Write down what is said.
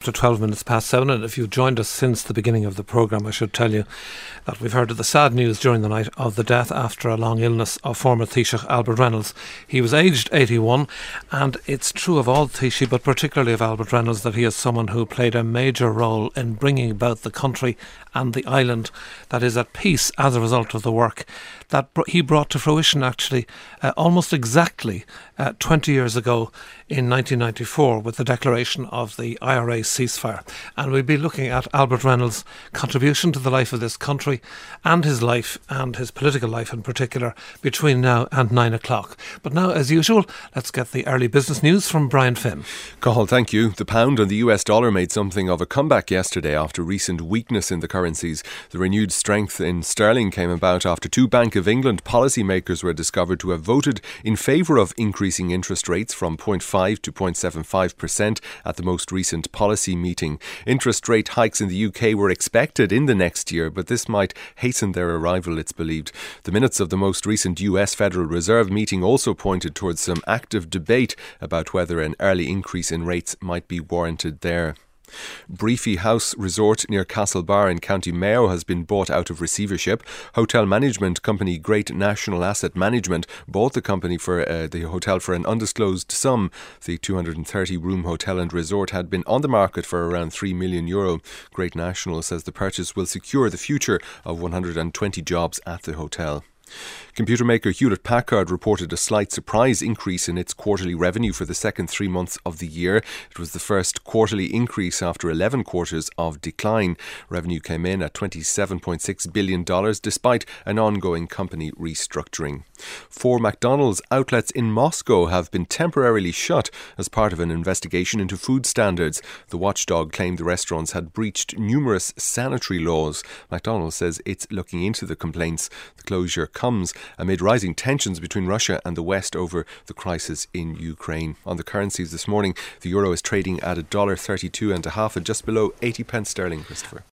to 12 minutes past 7, and if you've joined us since the beginning of the programme, I should tell you that we've heard of the sad news during the night of the death after a long illness of former Taoiseach Albert Reynolds. He was aged 81, and it's true of all Taoiseach, but particularly of Albert Reynolds, that he is someone who played a major role in bringing about the country and the island that is at peace as a result of the work that he brought to fruition actually almost exactly 20 years ago in 1994 with the declaration of the IRA ceasefire. And we'll be looking at Albert Reynolds' contribution to the life of this country and his life and his political life in particular between now and 9 o'clock. But now, as usual, let's get the early business news from Brian Finn. Cathal, thank you. The pound and the US dollar made something of a comeback yesterday after recent weakness in the currencies. The renewed strength in sterling came about after two Bank of England policymakers were discovered to have voted in favour of increasing interest rates from 0.5 to 0.75% at the most recent policy meeting. Interest rate hikes in the UK were expected in the next year, but this might hasten their arrival, it's believed. The minutes of the most recent US Federal Reserve meeting also pointed towards some active debate about whether an early increase in rates might be warranted there. Briefy House Resort near Castlebar in County Mayo has been bought out of receivership. Hotel management company Great National Asset Management bought the company for the hotel for an undisclosed sum. The 230-room hotel and resort had been on the market for around €3 million. Great National says the purchase will secure the future of 120 jobs at the hotel. Computer maker Hewlett Packard reported a slight surprise increase in its quarterly revenue for the second 3 months of the year. It was the first quarterly increase after 11 quarters of decline. Revenue came in at $27.6 billion despite an ongoing company restructuring. 4 McDonald's outlets in Moscow have been temporarily shut as part of an investigation into food standards. The watchdog claimed the restaurants had breached numerous sanitary laws. McDonald's says it's looking into the complaints. The closure comes amid rising tensions between Russia and the West over the crisis in Ukraine. On the currencies this morning, the euro is trading at $1.32.5 and just below 80 pence sterling, Christopher.